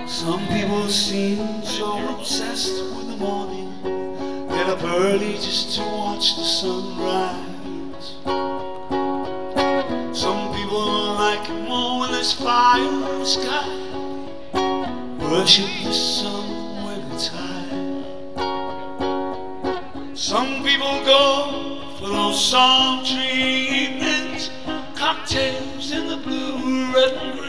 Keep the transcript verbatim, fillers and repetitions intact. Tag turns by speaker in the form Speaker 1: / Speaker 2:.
Speaker 1: Some people seem so obsessed with the morning, get up early just to watch the sunrise. Some people like it more when there's fire in the sky, worship the sun when it's high. Some people go for those sultry evenings, cocktails in the blue, red and green.